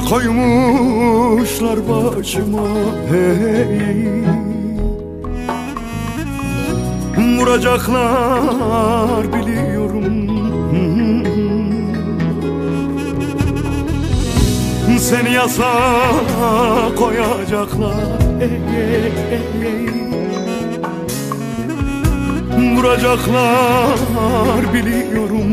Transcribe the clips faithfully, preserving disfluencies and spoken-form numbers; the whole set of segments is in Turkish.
koymuşlar başıma, hey. Vuracaklar biliyorum, seni yasağa koyacaklar, hey, hey, hey. Vuracaklar biliyorum,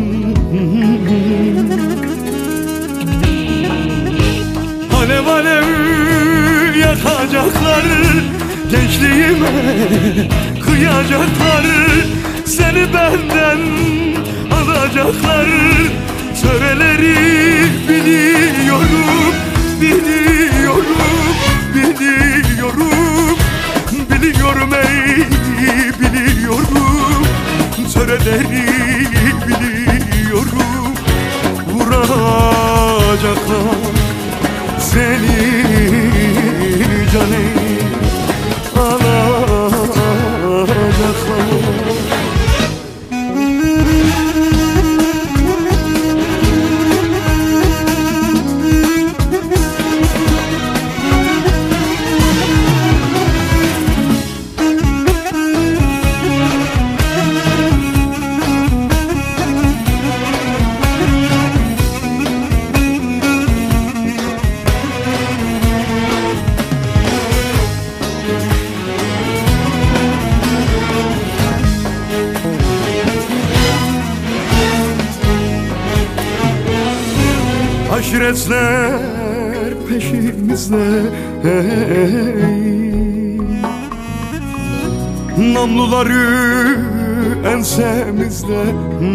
alev alev yakacaklar, gençliğime kıyacaklar, seni benden alacaklar. Töreleri biliyorum, biliyorum, biliyorum, biliyorum ey, biliyorum. Töreleri biliyorum, vuracaklar seni canım, alacaklar. Aşiretler peşimizde, hey. Namluları ensemizde,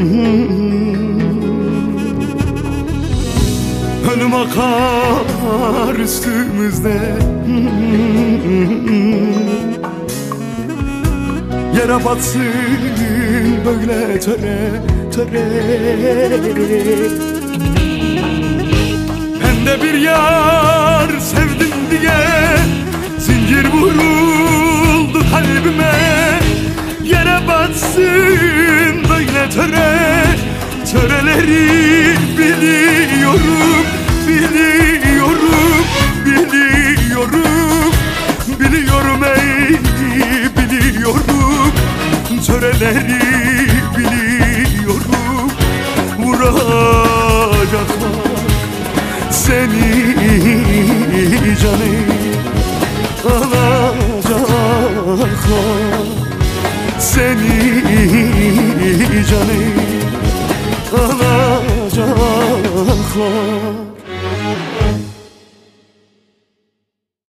ölüm akar üstümüzde. Yere batsın böyle töre, töre. Ben de bir yar sevdim diye zincir vuruldu kalbime. Yere batsın böyle töre, töreleri biliyorum, biliyorum, biliyorum, biliyorum ey, biliyorum. Töreleri biliyorum, vuracaklar seni canım, alacaklar seni canım, alacaklar.